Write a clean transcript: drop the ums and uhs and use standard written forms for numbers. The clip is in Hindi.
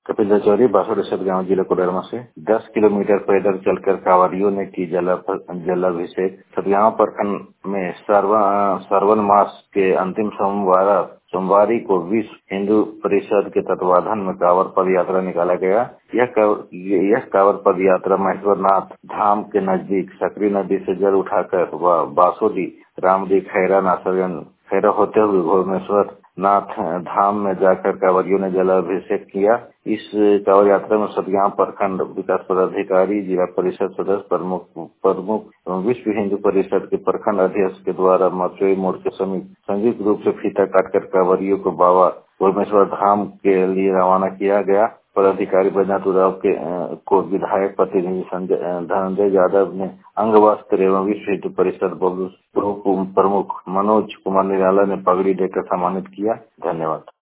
कपिल चौधरी बासुर सतगांव जिला कोडरमा से 10 किलोमीटर पैदल चलकर कांवरियों ने की जलाभिषेक। सतगांव प्रखंड में श्रावण मास के अंतिम सोमवारी को विश्व हिंदू परिषद के तत्वाधान में कांवड़ पद यात्रा निकाला गया। यह कांवड़ पद यात्रा महेश्वरनाथ धाम के नजदीक सकरी नदी से जल उठाकर बासोली रामदी खैरा नासरगंज खैरा होते हुए भुवनेश्वर नाथ धाम में जाकर कांवरियों ने जलाभिषेक किया। इस कांवड़ यात्रा में सतगांव प्रखंड विकास पदाधिकारी, जिला परिषद सदस्य, प्रमुख एवं विश्व हिंदू परिषद के प्रखंड अध्यक्ष के द्वारा मचोई मोड़ के समीप संयुक्त रूप से फीता काटकर कांवरियों को बाबा भुवनेश्वर धाम के लिए रवाना किया गया। पदाधिकारी बैजनाथ उरांव को विधायक प्रतिनिधि धनंजय यादव ने अंग वस्त्र एवं विश्व हिंदू परिषद प्रमुख मनोज कुमार निराला ने पगड़ी देकर सम्मानित किया। धन्यवाद।